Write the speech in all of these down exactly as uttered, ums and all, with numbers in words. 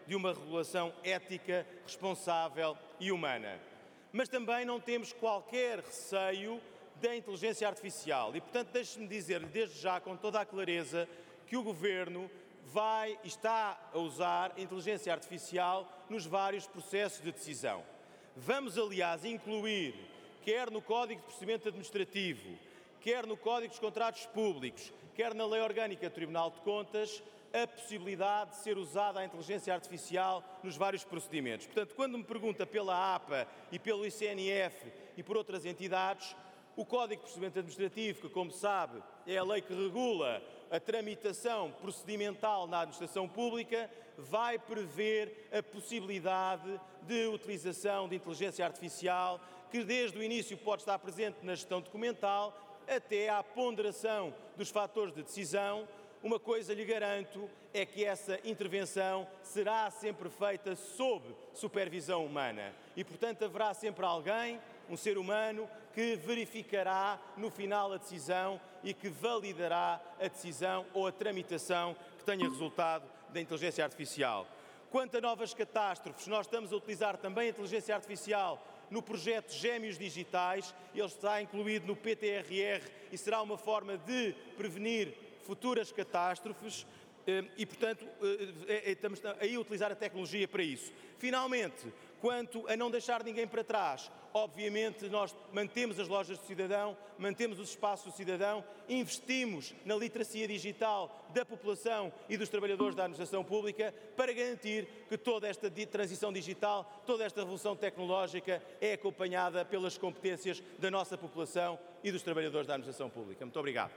de uma regulação ética, responsável e humana. Mas também não temos qualquer receio da inteligência artificial e, portanto, deixe-me dizer-lhe desde já, com toda a clareza, que o Governo vai e está a usar a inteligência artificial nos vários processos de decisão. Vamos, aliás, incluir, quer no Código de Procedimento Administrativo, quer no Código dos Contratos Públicos, quer na Lei Orgânica do Tribunal de Contas, a possibilidade de ser usada a inteligência artificial nos vários procedimentos. Portanto, quando me pergunta pela A P A e pelo I C N F e por outras entidades, o Código de Procedimento Administrativo, que, como sabe, é a lei que regula a tramitação procedimental na administração pública, vai prever a possibilidade de utilização de inteligência artificial, que desde o início pode estar presente na gestão documental até à ponderação dos fatores de decisão. Uma coisa lhe garanto é que essa intervenção será sempre feita sob supervisão humana e, portanto, haverá sempre alguém, um ser humano, que verificará no final a decisão e que validará a decisão ou a tramitação que tenha resultado da inteligência artificial. Quanto a novas catástrofes, nós estamos a utilizar também a inteligência artificial no projeto Gêmeos Digitais, ele está incluído no P T R R e será uma forma de prevenir futuras catástrofes e, portanto, estamos aí a utilizar a tecnologia para isso. Finalmente, quanto a não deixar ninguém para trás, obviamente nós mantemos as lojas do cidadão, mantemos os espaços do cidadão, investimos na literacia digital da população e dos trabalhadores da administração pública para garantir que toda esta transição digital, toda esta revolução tecnológica é acompanhada pelas competências da nossa população e dos trabalhadores da administração pública. Muito obrigado.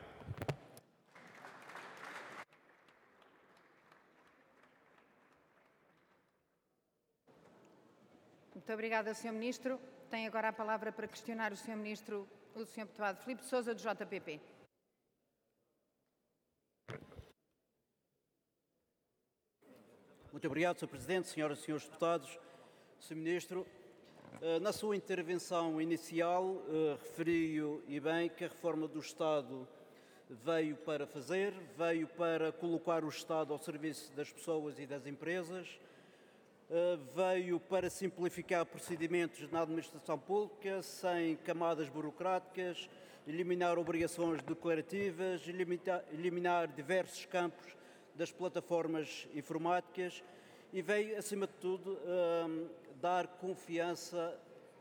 Muito obrigada, senhor Ministro. Tem agora a palavra para questionar o senhor Ministro, o senhor Deputado Filipe de Sousa, do J P P. Muito obrigado, senhor Presidente, senhoras e senhores deputados. senhor Ministro, na sua intervenção inicial, referiu e bem que a reforma do Estado veio para fazer, veio para colocar o Estado ao serviço das pessoas e das empresas, veio para simplificar procedimentos na administração pública, sem camadas burocráticas, eliminar obrigações declarativas, eliminar, eliminar diversos campos das plataformas informáticas e veio, acima de tudo, dar confiança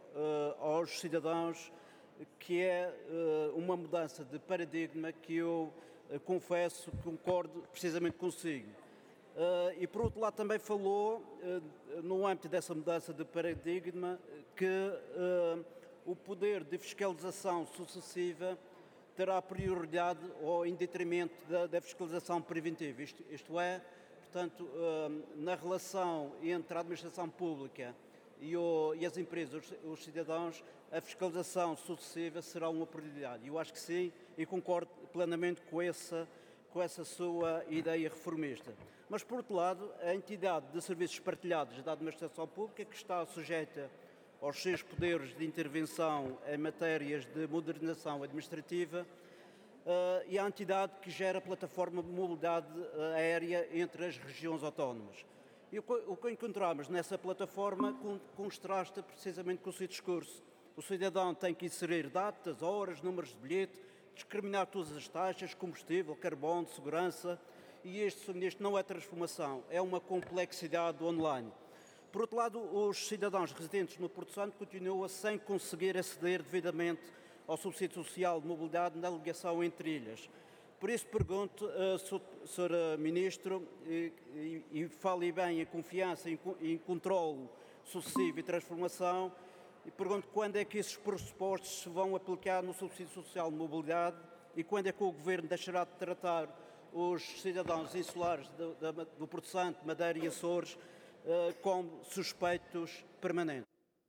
aos cidadãos, que é uma mudança de paradigma que eu confesso, concordo precisamente consigo. Uh, e, por outro lado, também falou, uh, no âmbito dessa mudança de paradigma, que uh, o poder de fiscalização sucessiva terá prioridade ou em detrimento da, da fiscalização preventiva. Isto, isto é, portanto, uh, na relação entre a administração pública e, o, e as empresas, os, os cidadãos, a fiscalização sucessiva será uma prioridade. Eu acho que sim e concordo plenamente com essa, com essa sua ideia reformista. Mas, por outro lado, a entidade de serviços partilhados da administração pública, que está sujeita aos seus poderes de intervenção em matérias de modernização administrativa, uh, e a entidade que gera a plataforma de mobilidade aérea entre as regiões autónomas. E o, o que encontramos nessa plataforma contrasta precisamente com o seu discurso. O cidadão tem que inserir datas, horas, números de bilhete, discriminar todas as taxas, combustível, carbono, segurança. E este, senhor Ministro, não é transformação, é uma complexidade online. Por outro lado, os cidadãos residentes no Porto Santo continuam sem conseguir aceder devidamente ao subsídio social de mobilidade na ligação entre ilhas. Por isso pergunto, uh, senhor Ministro, e, e, e fale bem em confiança, em, em controle sucessivo e transformação, e pergunto quando é que esses pressupostos se vão aplicar no subsídio social de mobilidade e quando é que o Governo deixará de tratar os cidadãos insulares do, do Porto Santo, Madeira e Açores uh, como suspeitos permanentes.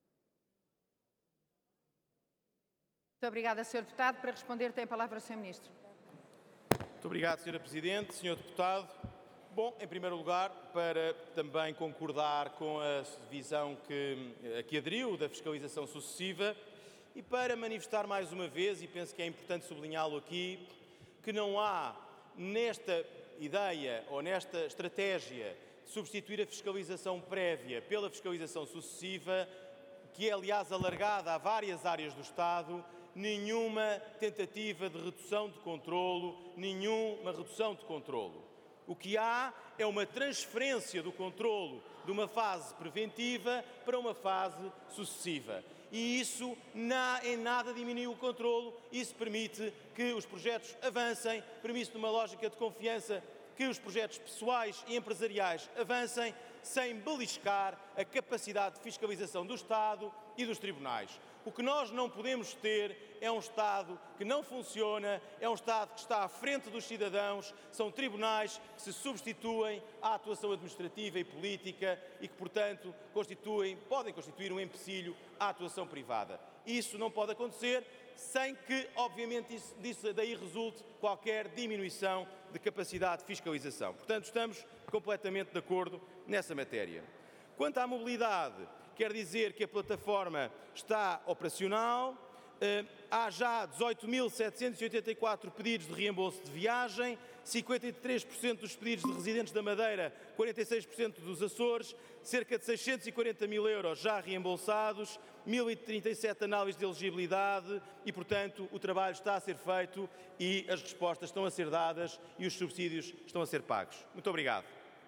Muito obrigada, senhor Deputado. Para responder tem a palavra o senhor Ministro. Muito obrigado, senhora Presidente. senhor Deputado, bom, em primeiro lugar, para também concordar com a visão que, a que aderiu da fiscalização sucessiva e para manifestar mais uma vez, e penso que é importante sublinhá-lo aqui, que não há nesta ideia ou nesta estratégia de substituir a fiscalização prévia pela fiscalização sucessiva, que é, aliás, alargada a várias áreas do Estado, nenhuma tentativa de redução de controlo, nenhuma redução de controlo. O que há é uma transferência do controlo de uma fase preventiva para uma fase sucessiva. E isso em nada diminui o controlo, isso permite que os projetos avancem, permite numa lógica de confiança que os projetos pessoais e empresariais avancem sem beliscar a capacidade de fiscalização do Estado e dos tribunais. O que nós não podemos ter é um Estado que não funciona, é um Estado que está à frente dos cidadãos, são tribunais que se substituem à atuação administrativa e política e que, portanto, constituem, podem constituir um empecilho à atuação privada. Isso não pode acontecer sem que, obviamente, isso, disso daí resulte qualquer diminuição de capacidade de fiscalização. Portanto, estamos completamente de acordo nessa matéria. Quanto à mobilidade, quer dizer que a plataforma está operacional, eh, há já dezoito mil setecentos e oitenta e quatro pedidos de reembolso de viagem, cinquenta e três por cento dos pedidos de residentes da Madeira, quarenta e seis por cento dos Açores, cerca de seiscentos e quarenta mil euros já reembolsados, mil e trinta e sete análises de elegibilidade e, portanto, o trabalho está a ser feito e as respostas estão a ser dadas e os subsídios estão a ser pagos. Muito obrigado.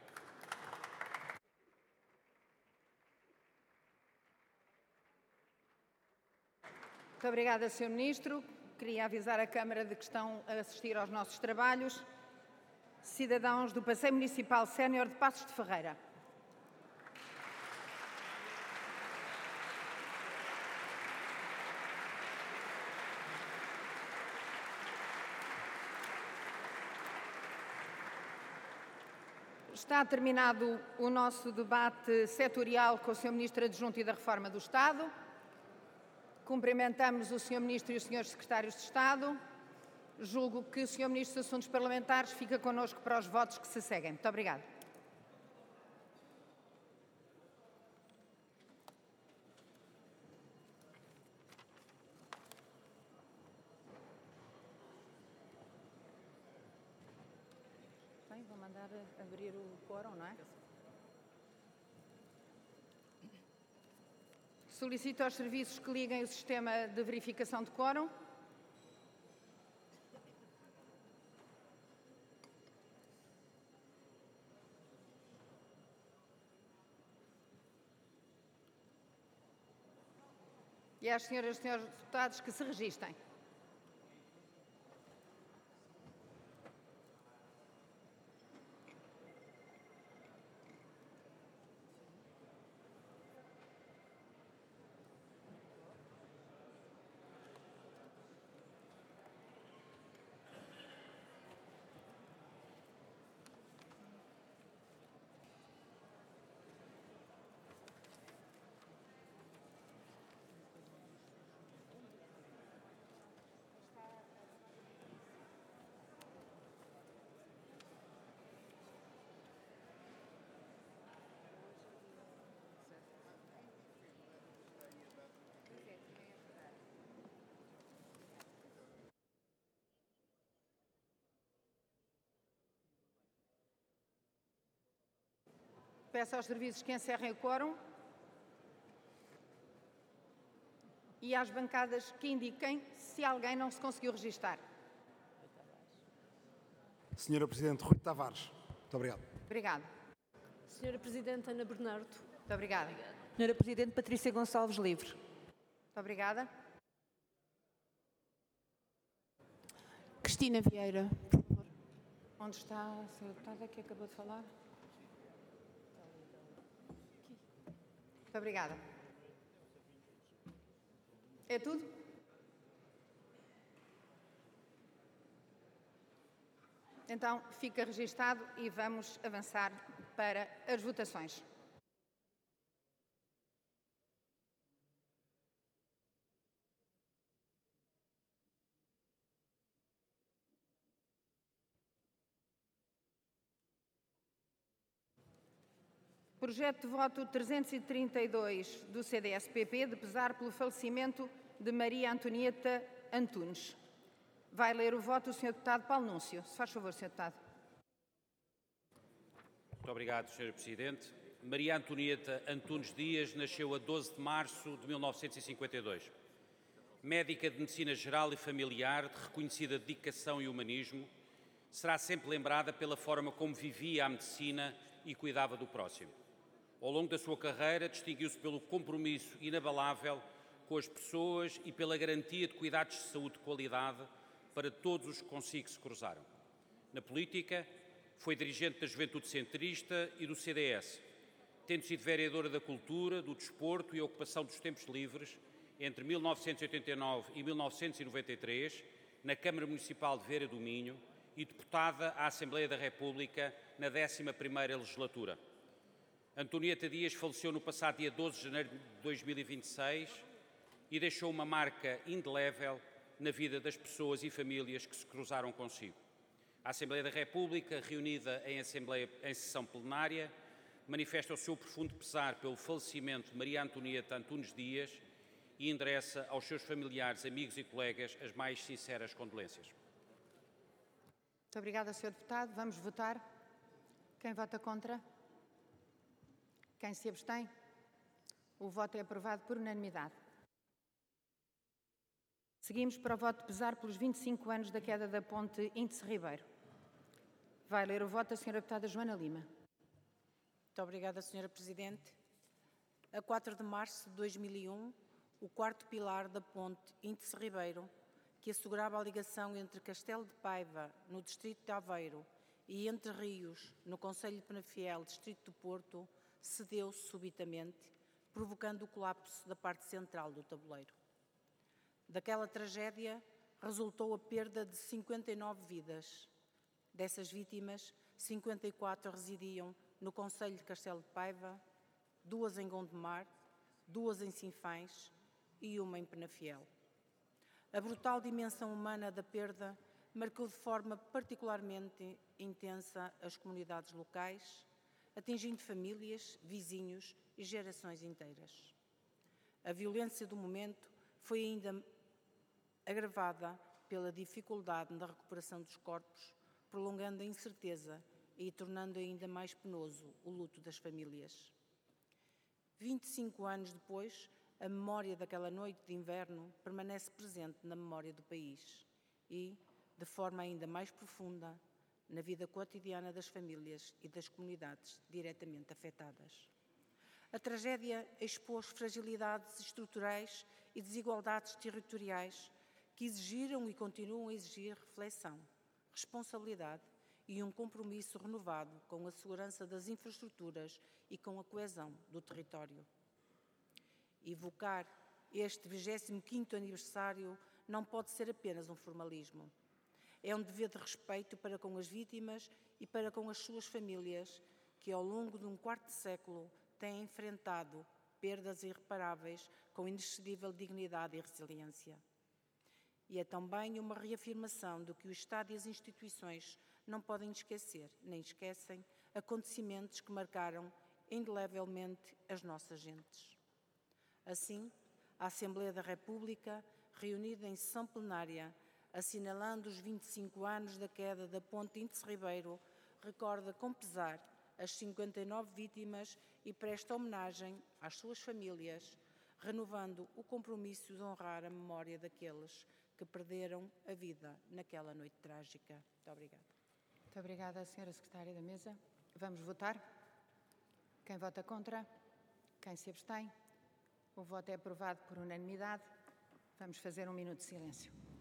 Muito obrigada, senhor Ministro. Queria avisar a Câmara de que estão a assistir aos nossos trabalhos cidadãos do Passeio Municipal Sénior de Passos de Ferreira. Está terminado o nosso debate setorial com o senhor Ministro Adjunto e da Reforma do Estado. Cumprimentamos o senhor Ministro e os senhores Secretários de Estado. Julgo que o senhor Ministro dos Assuntos Parlamentares fica connosco para os votos que se seguem. Muito obrigada. Bem, vou mandar abrir o quórum, não é? Solicito aos serviços que liguem o sistema de verificação de quórum. E às senhoras e senhores deputados que se registem. Peço aos serviços que encerrem o quórum e às bancadas que indiquem se alguém não se conseguiu registar. Senhora Presidente, Rui Tavares. Muito obrigado. Obrigada. Senhora Presidente, Ana Bernardo. Muito obrigada. Senhora Presidente, Patrícia Gonçalves Livre. Muito obrigada. Cristina Vieira, por favor. Onde está a senhora deputada que acabou de falar? Muito obrigada. É tudo? Então, fica registado e vamos avançar para as votações. Projeto de voto trezentos e trinta e dois do C D S P P, de pesar pelo falecimento de Maria Antonieta Antunes. Vai ler o voto o senhor deputado Paulo Núncio. Se faz favor, senhor deputado. Muito obrigado, senhor Presidente. Maria Antonieta Antunes Dias nasceu a doze de março de mil novecentos e cinquenta e dois. Médica de medicina geral e familiar, de reconhecida dedicação e humanismo, será sempre lembrada pela forma como vivia a medicina e cuidava do próximo. Ao longo da sua carreira, distinguiu-se pelo compromisso inabalável com as pessoas e pela garantia de cuidados de saúde de qualidade para todos os que consigo se cruzaram. Na política, foi dirigente da Juventude Centrista e do C D S, tendo sido vereadora da Cultura, do Desporto e Ocupação dos Tempos Livres entre mil novecentos e oitenta e nove e mil novecentos e noventa e três, na Câmara Municipal de Veira do Minho e deputada à Assembleia da República na décima primeira Legislatura. Antonieta Dias faleceu no passado dia doze de janeiro de dois mil e vinte e seis e deixou uma marca indelével na vida das pessoas e famílias que se cruzaram consigo. A Assembleia da República, reunida em, Assembleia, em sessão plenária, manifesta o seu profundo pesar pelo falecimento de Maria Antonieta Antunes Dias e endereça aos seus familiares, amigos e colegas as mais sinceras condolências. Muito obrigada, senhor Deputado. Vamos votar. Quem vota contra? Quem se abstém? O voto é aprovado por unanimidade. Seguimos para o voto de pesar pelos vinte e cinco anos da queda da ponte Índice Ribeiro. Vai ler o voto a senhora Deputada Joana Lima. Muito obrigada, senhora Presidente. A quatro de março de dois mil e um, o quarto pilar da ponte Índice Ribeiro, que assegurava a ligação entre Castelo de Paiva, no distrito de Aveiro, e Entre Rios, no concelho de Penafiel, distrito do Porto, cedeu subitamente, provocando o colapso da parte central do tabuleiro. Daquela tragédia resultou a perda de cinquenta e nove vidas. Dessas vítimas, cinquenta e quatro residiam no concelho de Castelo de Paiva, duas em Gondomar, duas em Sinfães e uma em Penafiel. A brutal dimensão humana da perda marcou de forma particularmente intensa as comunidades locais, atingindo famílias, vizinhos e gerações inteiras. A violência do momento foi ainda agravada pela dificuldade na recuperação dos corpos, prolongando a incerteza e tornando ainda mais penoso o luto das famílias. vinte e cinco anos depois, a memória daquela noite de inverno permanece presente na memória do país e, de forma ainda mais profunda, na vida cotidiana das famílias e das comunidades diretamente afetadas. A tragédia expôs fragilidades estruturais e desigualdades territoriais que exigiram e continuam a exigir reflexão, responsabilidade e um compromisso renovado com a segurança das infraestruturas e com a coesão do território. Evocar este vigésimo quinto aniversário não pode ser apenas um formalismo. É um dever de respeito para com as vítimas e para com as suas famílias que, ao longo de um quarto de século, têm enfrentado perdas irreparáveis com inexcedível dignidade e resiliência. E é também uma reafirmação de que o Estado e as instituições não podem esquecer, nem esquecem, acontecimentos que marcaram indelevelmente as nossas gentes. Assim, a Assembleia da República, reunida em sessão plenária, assinalando os vinte e cinco anos da queda da ponte Índice Ribeiro, recorda com pesar as cinquenta e nove vítimas e presta homenagem às suas famílias, renovando o compromisso de honrar a memória daqueles que perderam a vida naquela noite trágica. Muito obrigada. Muito obrigada, senhora Secretária da Mesa. Vamos votar. Quem vota contra? Quem se abstém? O voto é aprovado por unanimidade. Vamos fazer um minuto de silêncio.